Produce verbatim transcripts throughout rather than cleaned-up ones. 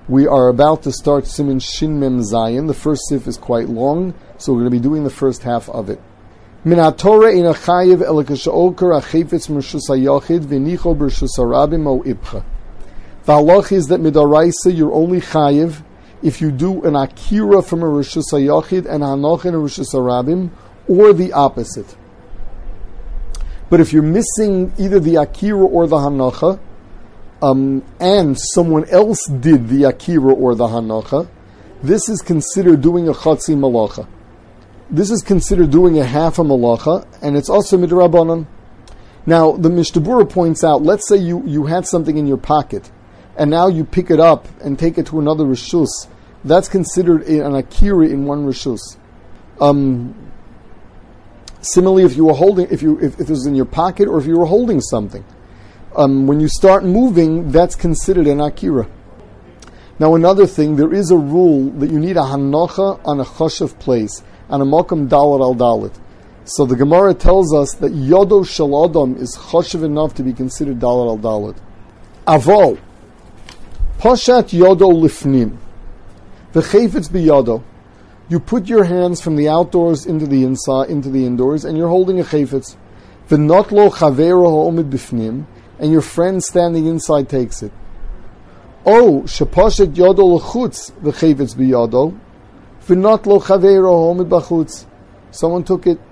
We are about to start Siman Shin Mem Zayin. The first sif is quite long, so we're going to be doing the first half of it. Min ha-Torah ina chayiv ela k'she'okar ha'chefetz m'reshus ha'yachid v'nicho b'reshus harabim o ibcha. The halach is that midaraisa you're only chayiv if you do an akira from a reshus ha'yachid and hanoch in a reshus harabim, or the opposite. But if you're missing either the akira or the hanocha, um, and someone else did the akira or the hanocha, this is considered doing a chatzi malacha. This is considered doing a half a malacha, and it's also midrabanan. Now, the Mishnah Berurah points out, let's say you, you had something in your pocket, and now you pick it up and take it to another reshus. That's considered an akira in one reshus. Um, similarly, if you were holding, if you if, if it was in your pocket, or if you were holding something, um, when you start moving, that's considered an akira. Now, another thing, there is a rule that you need a hanocha on a choshev place, on a makam dalet al dalet. So the Gemara tells us that yodo shel adam is choshev enough to be considered dalet al dalet. Avol pashat yodo lifnim v'chefetz biyodo. You put your hands from the outdoors into the inside, into the indoors, and you're holding a chefetz. V'not lo chavero ha'omid bifnim, and your friend standing inside takes it. Oh, shepashet yodo l'chutz v'chefetz biyodo, v'not lo chavero ha'omid b'chutz. Someone took it.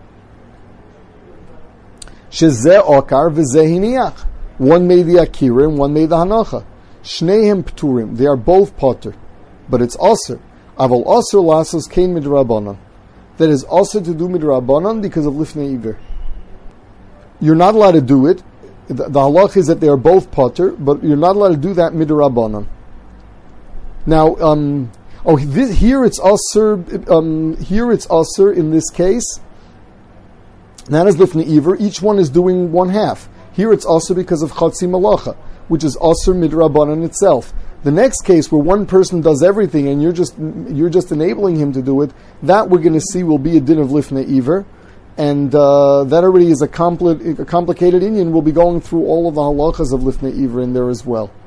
Shezeh okar v'zeh hiniach. One made the akira and one made the hanacha. Shnehem pturim. They are both potter, but it's aser. Aval aser lasos kein midrabanan. That is also to do midrabanan because of lifnei iver. You're not allowed to do it. The, the halach is that they are both potter, but you're not allowed to do that midrabanan. Now, um, oh, this, here it's aser. Um, here it's aser in this case. That is lifnei iver. Each one is doing one half. Here it's aser because of chatzi malacha, which is aser midrabanan itself. The next case where one person does everything and you're just you're just enabling him to do it, that we're going to see will be a din of lifnei iver, and uh, that already is a, compli- a complicated inyan. We'll be going through all of the halachas of lifnei iver in there as well.